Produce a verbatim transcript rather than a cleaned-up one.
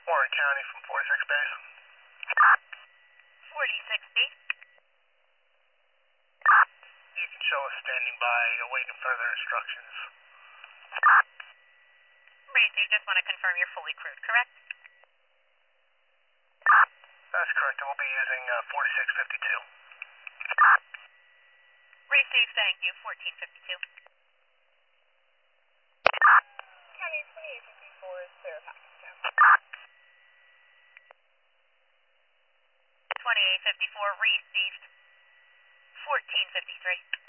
Warren County from forty-six base. forty-six B. You can show us standing by, awaiting further instructions. Received, just want to confirm you're fully crewed, correct? That's correct, and we'll be using uh, forty-six fifty-two. Received, thank you, fourteen fifty-two. County twenty-eight fifty-four is clear package now. twenty-eight fifty-four received. fourteen fifty-three.